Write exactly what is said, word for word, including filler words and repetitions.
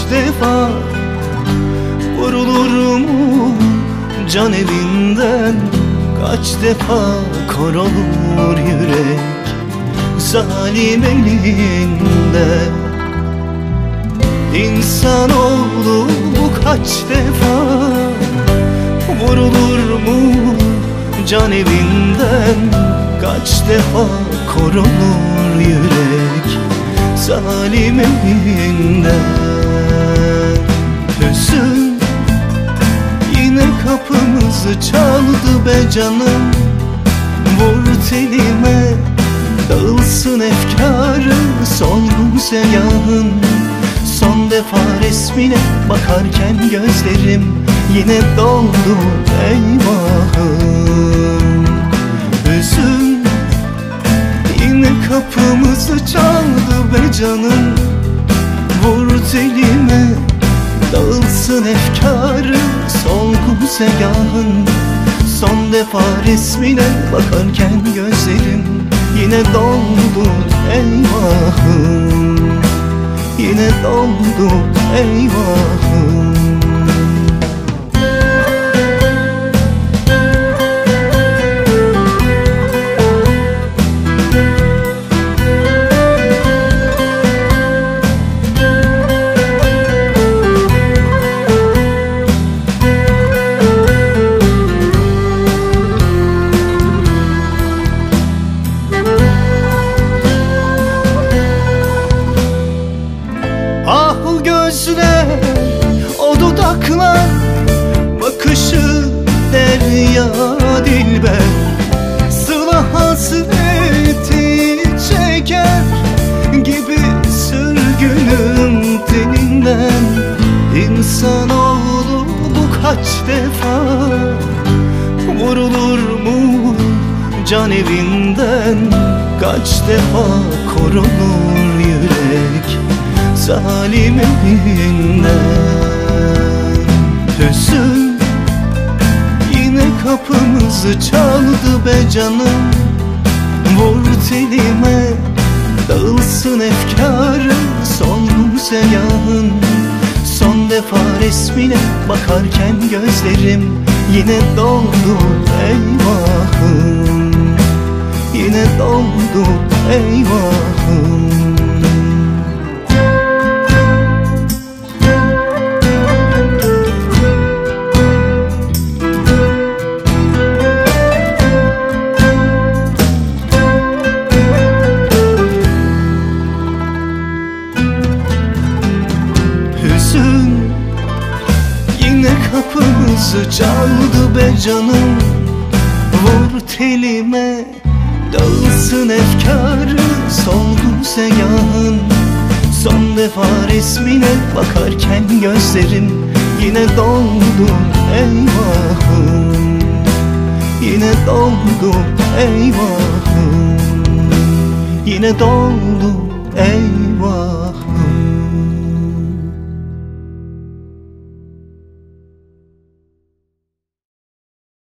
defa vurulur mu can evinden, kaç defa kor olur yürek zalim elinde. İnsanoğlu bu kaç defa vurulur mu can evinden, kaç defa kor olur yürek zalim elinden. Hüzün yine kapımızı çaldı be canım, vur telime dağılsın efkarın, solgun seyyahın. Son defa resmine bakarken gözlerim yine doldu eyvahım. Hüzün yine kapımızı çaldı be canım, vur telime dağılsın efkarın, solgun seyyahın. Son defa resmine bakarken gözlerim yine doldu eyvahım, yine doldu eyvahım. O dudaklar, bakışı derya dilber, sıla hasreti çeker gibi sürgünüm teninden. İnsanoğlu bu kaç defa vurulur mu can evinden, kaç defa korunur yürek zalim elinden. Hüzün yine kapımızı çaldı be canım, vur telime dağılsın efkarın, solgun seyyahın. Son defa resmine bakarken gözlerim yine doldu eyvahım, yine doldu eyvahım. Hüzün yine kapımızı çaldı be canım, vur telime dağılsın efkarı, solgun seyyahın. Son defa resmine bakarken gözlerim yine doldu eyvahım, yine doldu eyvahım, yine doldu eyvahım.